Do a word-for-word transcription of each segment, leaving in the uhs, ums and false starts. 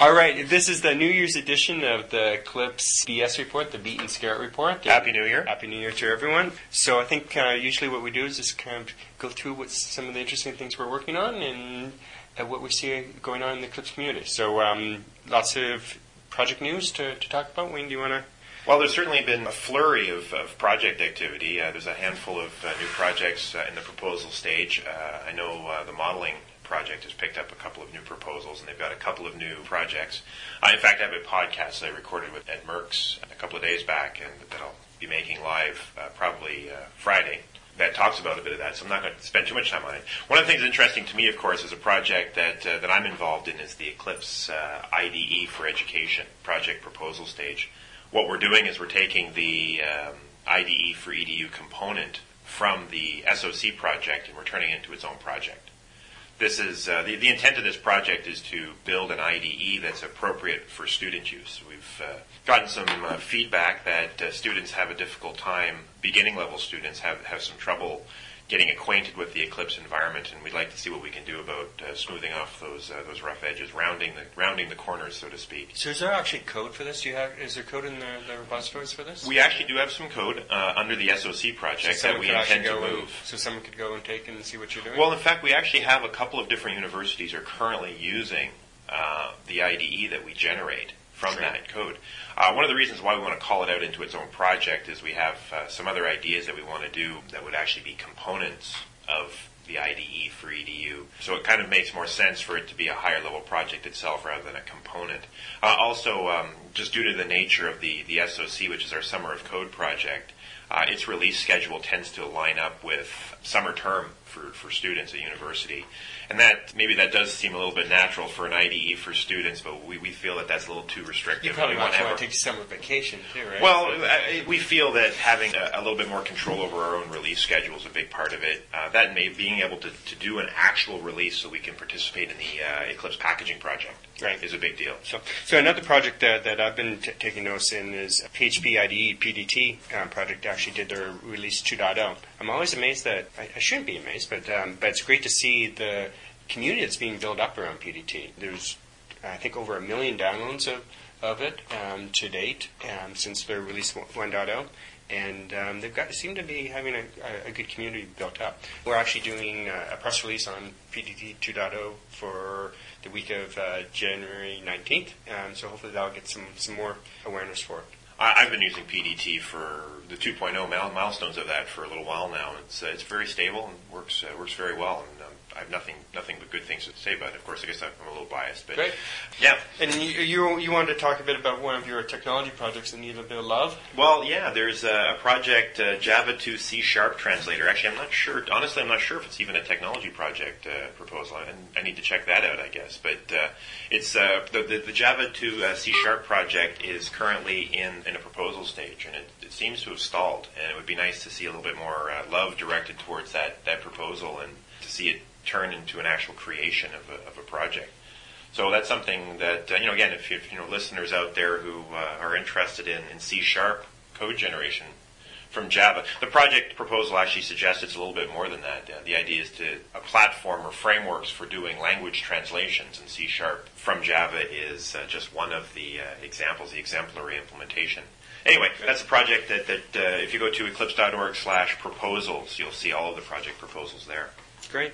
All right, this is the New Year's edition of the Eclipse B S report, the Beat and Scarrett report. Happy New Year. Happy New Year to everyone. So I think uh, usually what we do is just kind of go through what's some of the interesting things we're working on and uh, what we see going on in the Eclipse community. So um, lots of project news to, to talk about. Wayne, do you want to? Well, there's certainly been a flurry of, of project activity. Uh, there's a handful of uh, new projects uh, in the proposal stage. Uh, I know uh, the modeling project has picked up a couple of new proposals, and they've got a couple of new projects. I, in fact, have a podcast that I recorded with Ed Merckx a couple of days back, and that I'll be making live uh, probably uh, Friday. That talks about a bit of that, so I'm not going to spend too much time on it. One of the things that's interesting to me, of course, is a project that uh, that I'm involved in is the Eclipse uh, I D E for Education project proposal stage. What we're doing is we're taking the um, I D E for E D U component from the S O C project, and we're turning it into its own project. This is uh, the, the intent of this project is to build an I D E that's appropriate for student use. We've uh, gotten some uh, feedback that uh, students have a difficult time, beginning level students have, have some trouble getting acquainted with the Eclipse environment, and we'd like to see what we can do about uh, smoothing off those uh, those rough edges, rounding the rounding the corners, so to speak. So is there actually code for this? Do you have is there code in the, the repositories for this? We actually do have some code uh, under the S O C project so that we intend to move. And, so someone could go and take and see what you're doing? Well, in fact, we actually have a couple of different universities are currently using uh, the I D E that we generate from Right. that code. Uh, one of the reasons why we want to call it out into its own project is we have uh, some other ideas that we want to do that would actually be components of the I D E for E D U. So it kind of makes more sense for it to be a higher level project itself rather than a component. Uh, also, um, just due to the nature of the, the S O C, which is our Summer of Code project, uh, its release schedule tends to line up with summer term for, for students at university. And that maybe that does seem a little bit natural for an I D E for students, but we, we feel that that's a little too restrictive. You probably we want to have take summer vacation too, right? Well, I, we feel that having a, a little bit more control over our own release schedule is a big part of it. Uh, that may being able to, to do an actual release so we can participate in the uh, Eclipse packaging project right. is a big deal. So, so another project that, that I've been t- taking notes in is P H P I D E P D T um, project. Actually, did their release two point oh. I'm always amazed that I, I shouldn't be amazed, but um, but it's great to see the community that's being built up around P D T. There's, I think, over a million downloads of, of it um, to date um, since their release one point oh, and um, they've got seem to be having a, a, a good community built up. We're actually doing a, a press release on P D T two point oh for the week of uh, January nineteenth, um, so hopefully that'll get some, some more awareness for it. I've been using P D T for the two point oh milestones of that for a little while now. It's uh, it's very stable and works uh, works very well. And um, I have nothing nothing but good things to say about it. Of course, I guess I'm a little biased, but Great. Yeah. And you, you you wanted to talk a bit about one of your technology projects that need a bit of love. Well, yeah, there's a, a project, uh, Java to C Sharp translator. Actually, I'm not sure. Honestly, I'm not sure if it's even a technology project uh, proposal. I, I need to check that out, I guess. But uh, it's uh, the, the the Java to uh, C Sharp project is currently in in a proposal stage, and it, it seems to have stalled. And it would be nice to see a little bit more uh, love directed towards that, that proposal and to see it turn into an actual creation of a, of a project. So that's something that, uh, you know, again, if you, you know, listeners out there who uh, are interested in, in C Sharp code generation from Java, the project proposal actually suggests it's a little bit more than that. Uh, the idea is to a platform or frameworks for doing language translations in C Sharp from Java is uh, just one of the uh, examples, the exemplary implementation. Anyway, that's a project that, that uh, if you go to eclipse.org slash proposals, you'll see all of the project proposals there. Great.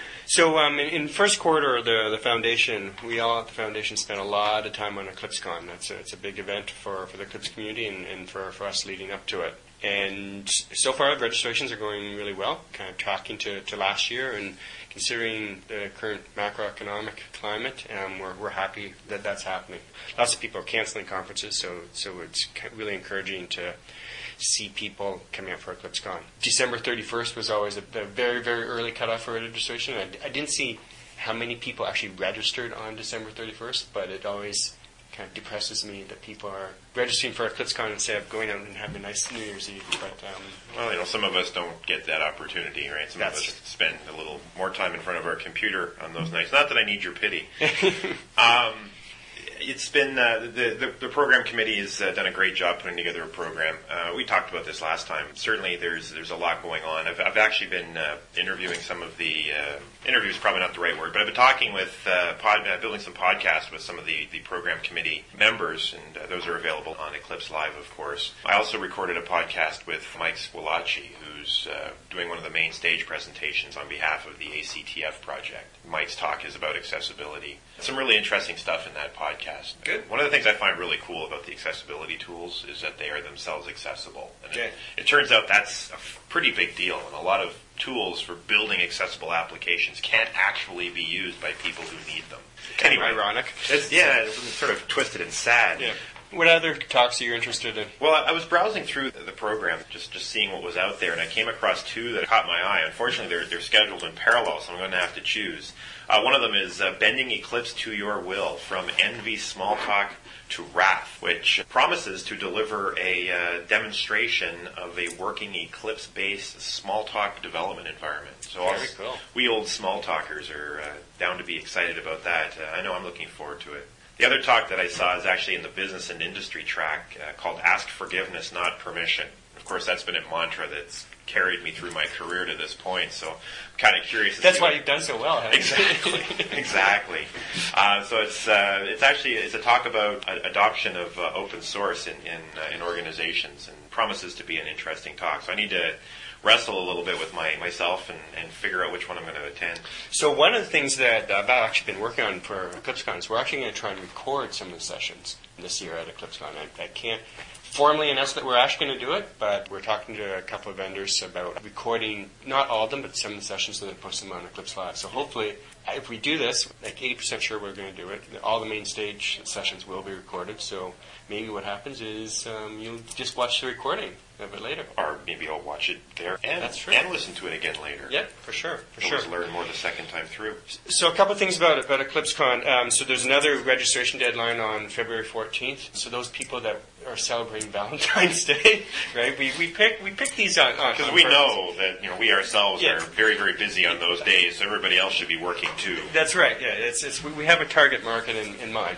So um, in, in first quarter of the, the foundation, we all at the foundation spent a lot of time on EclipseCon. That's a, it's a big event for, for the Eclipse community and, and for, for us leading up to it. And so far, the registrations are going really well, kind of tracking to, to last year. And considering the current macroeconomic climate, um, we're, we're happy that that's happening. Lots of people are canceling conferences, so so it's really encouraging to see people coming out for EclipseCon. December thirty-first was always a, a very, very early cutoff for registration. I, I didn't see how many people actually registered on December thirty-first, but it always kind of depresses me that people are registering for EclipseCon instead of going out and having a nice New Year's Eve. But um, well, you know, some of us don't get that opportunity, right? Some of us true. spend a little more time in front of our computer on those nights. Not that I need your pity. um, It's been uh, the, the the program committee has uh, done a great job putting together a program. Uh, we talked about this last time. Certainly, there's there's a lot going on. I've, I've actually been uh, interviewing some of the uh, interviews. Probably not the right word, but I've been talking with uh, pod, uh, building some podcasts with some of the, the program committee members, and uh, those are available on Eclipse Live, of course. I also recorded a podcast with Mike Swilacci, who's uh, doing one of the main stage presentations on behalf of the A C T F project. Mike's talk is about accessibility. Some really interesting stuff in that podcast. Good. One of the things I find really cool about the accessibility tools is that they are themselves accessible. And yeah. it, it turns out that's a f- pretty big deal. And a lot of tools for building accessible applications can't actually be used by people who need them. Kind anyway, of ironic. It's, yeah, it's sort of twisted and sad. Yeah. What other talks are you interested in? Well, I was browsing through the program, just, just seeing what was out there, and I came across two that caught my eye. Unfortunately, they're, they're scheduled in parallel, so I'm going to have to choose. Uh, one of them is uh, Bending Eclipse to Your Will, From Envy, Small Talk to Wrath, which promises to deliver a uh, demonstration of a working Eclipse-based small talk development environment. So Very us, cool. we old small talkers are uh, down to be excited about that. Uh, I know I'm looking forward to it. The other talk that I saw is actually in the business and industry track uh, called Ask Forgiveness, Not Permission. Of course, that's been a mantra that's carried me through my career to this point, so I'm kind of curious. That's why you've done so well, haven't exactly, you? exactly. Uh, so it's uh, it's actually it's a talk about uh, adoption of uh, open source in in, uh, in organizations, and promises to be an interesting talk. So I need to wrestle a little bit with my myself and, and figure out which one I'm going to attend. So one of the things that I've actually been working on for EclipseCon is we're actually going to try and record some of the sessions this year at EclipseCon. I, I can't formally announce that we're actually going to do it, but we're talking to a couple of vendors about recording, not all of them, but some of the sessions and then post them on Eclipse Live. So hopefully, if we do this, like eighty percent sure we're going to do it. All the main stage sessions will be recorded, so maybe what happens is um, you'll just watch the recording of it later. Or maybe I'll watch it there and, That's true. and listen to it again later. Yeah, for sure. For Always sure. learn more the second time through. So a couple of things about about EclipseCon. Um, so there's another registration deadline on February fourteenth. So those people that are celebrating Valentine's Day, right? We we pick we pick these on Because on we purpose. know that you know we ourselves Yeah. are very very busy on those days, so everybody else should be working too. That's right. Yeah, it's it's we, we have a target market in, in mind.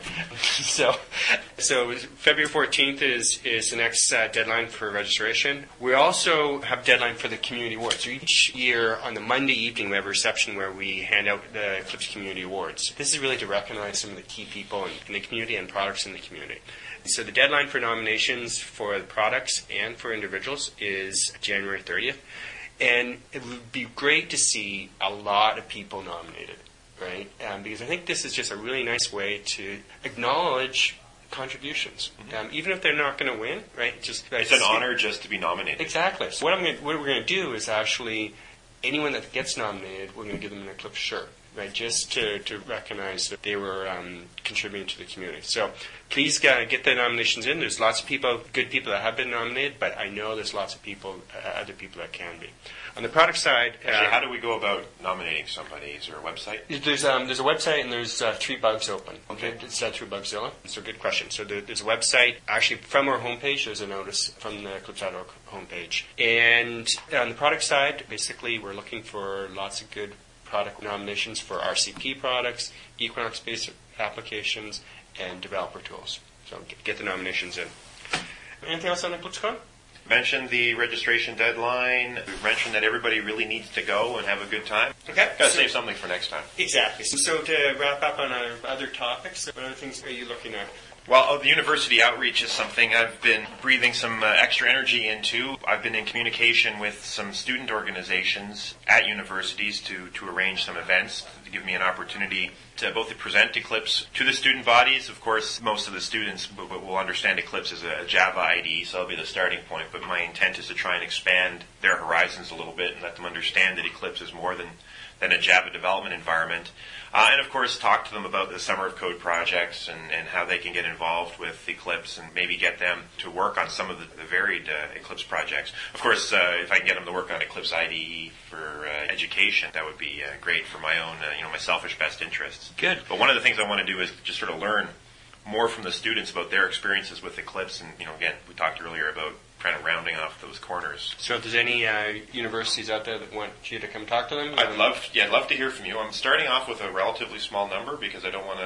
so so February fourteenth is is the next uh, deadline for registration. We also have a deadline for the community awards. So each year on the Monday evening we have a reception where we hand out the Eclipse Community Awards. This is really to recognize some of the key people in, in the community and products in the community. So the deadline for nominations for the products and for individuals is January thirtieth. And it would be great to see a lot of people nominated, right? Um, because I think this is just a really nice way to acknowledge contributions, mm-hmm. um, even if they're not going to win, right? Just it's an honor just to be nominated. Exactly. So what I'm gonna, what we're going to do is actually anyone that gets nominated, we're going to give them an Eclipse shirt, right? Just to, to recognize that they were um, contributing to the community. So please uh, get the nominations in. There's lots of people, good people that have been nominated, but I know there's lots of people, uh, other people that can be. On the product side, Actually, uh, how do we go about nominating somebody? Is there a website? There's um, there's a website and there's uh, three bugs open. Okay. It's done through Bugzilla. So good question. So there, there's a website. Actually, from our homepage, there's a notice from the Eclipse dot org homepage. And on the product side, basically, we're looking for lots of good product nominations for R C P products, Equinox-based applications, and developer tools. So get, get the nominations in. Anything else on EclipseCon? Mentioned the registration deadline. We've mentioned that everybody really needs to go and have a good time. Okay. Got to save something for next time. Exactly. So, so to wrap up on our other topics, what other things are you looking at? Well, oh, the university outreach is something I've been breathing some uh, extra energy into. I've been in communication with some student organizations at universities to, to arrange some events to give me an opportunity to both present Eclipse to the student bodies. Of course, most of the students w- w- will understand Eclipse as a Java I D E, so that'll be the starting point. But my intent is to try and expand their horizons a little bit and let them understand that Eclipse is more than, than a Java development environment. Uh, and, of course, talk to them about the Summer of Code projects and, and how they can get involved with Eclipse and maybe get them to work on some of the, the varied uh, Eclipse projects. Of course, uh, if I can get them to work on Eclipse I D E for uh, education, that would be uh, great for my own, uh, you know, my selfish best interests. Good. But one of the things I want to do is just sort of learn more from the students about their experiences with Eclipse. And, you know, again, we talked earlier about kind of rounding off those corners. So if there's any uh, universities out there that want you to come talk to them? I'd love, yeah, I'd love to hear from you. I'm starting off with a relatively small number because I don't want to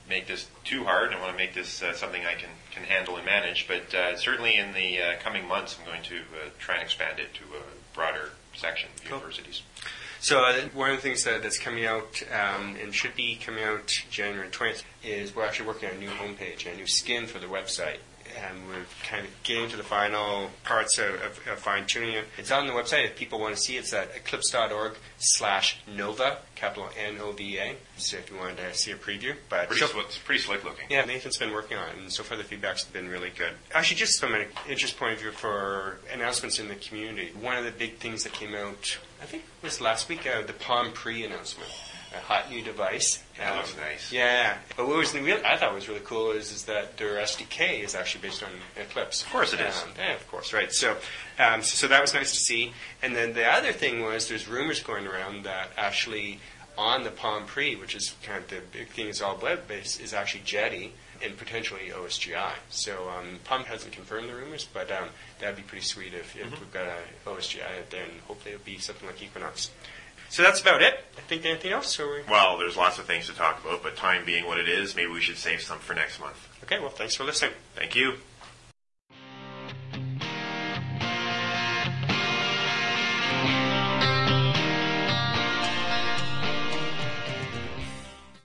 make this too hard. I want to make this uh, something I can, can handle and manage. But uh, certainly in the uh, coming months, I'm going to uh, try and expand it to a broader section of Cool. universities. So uh, one of the things that, that's coming out um, and should be coming out January twentieth is we're actually working on a new homepage, a new skin for the website. And we're kind of getting to the final parts of, of, of fine-tuning it. It's on the website if people want to see it. It's at eclipse.org slash Nova, capital N O V A, so if you wanted to see a preview. But Pretty, so, slick, it's pretty slick looking. yeah, Nathan's been working on it, and so far the feedback's been really good. Actually, just from an interest point of view for announcements in the community, one of the big things that came out, I think it was last week, uh, the Palm Pre announcement. A hot new device. That Um, looks nice. Yeah, but what was real, I thought was really cool is, is that their S D K is actually based on Eclipse. Of course it is. Um, yeah, of course, right. So, um, so, so that was nice to see. And then the other thing was there's rumors going around that actually on the Palm Pre, which is kind of the big thing is all web-based, is actually Jetty and potentially O S G I. So um, Palm hasn't confirmed the rumors, but um, that would be pretty sweet if, if Mm-hmm. we've got a O S G I out there, and hopefully it'll be something like Equinox. So that's about it. I think anything else? Or we... Well, there's lots of things to talk about, but time being what it is, maybe we should save some for next month. Okay, well, thanks for listening. Thank you.